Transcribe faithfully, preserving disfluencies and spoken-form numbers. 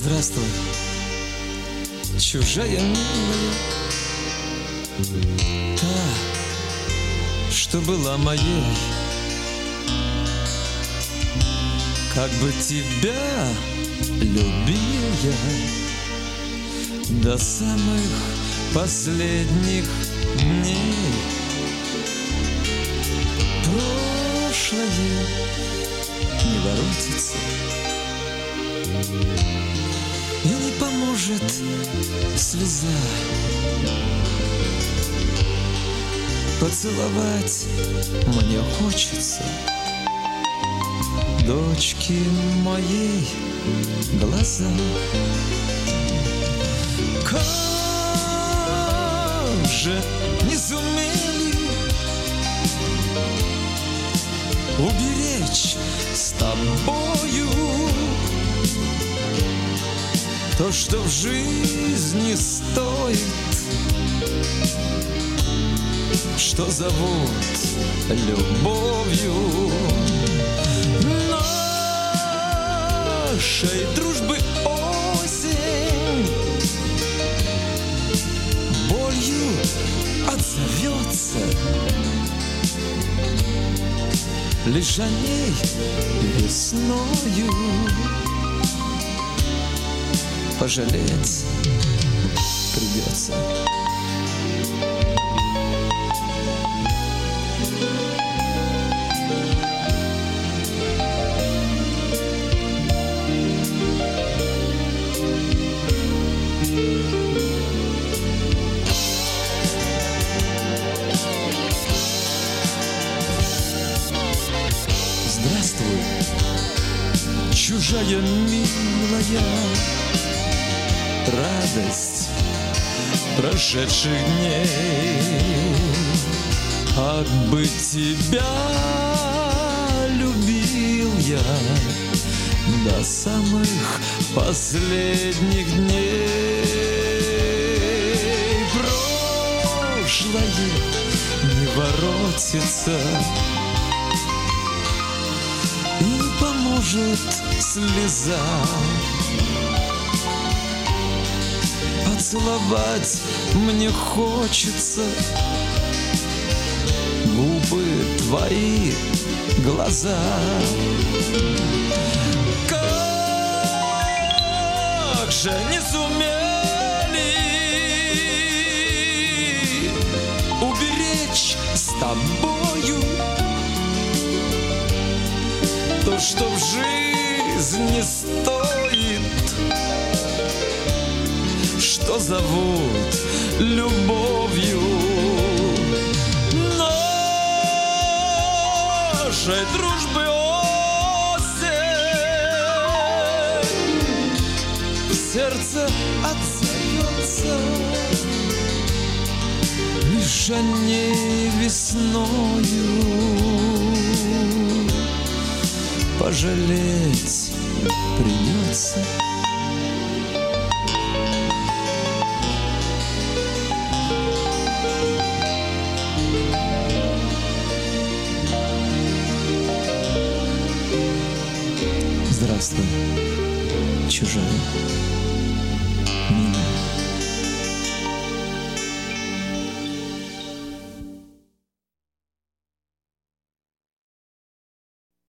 Здравствуй, чужая милая, та, что была моей. Как бы тебя любил я до самых последних дней. Прошлое не воротится, и не поможет слеза. Поцеловать мне хочется дочки моей глаза. Как же не сумели уберечь с тобою то, что в жизни стоит, что зовут любовью. Нашей дружбы осень болью отзовется, лишь о ней весною пожалеть придется. Здравствуй, чужая милая, радость прошедших дней. Как бы тебя любил я до самых последних дней. Прошлое не воротится, и не поможет слеза. Поцеловать мне хочется губы твои, глаза. Как же не сумели уберечь с тобою то, что в жизни стоит, что зовут любовью. Нашей дружбы осень в сердце отзовется, лишь о ней весною пожалеть придется. Здравствуй, чужая.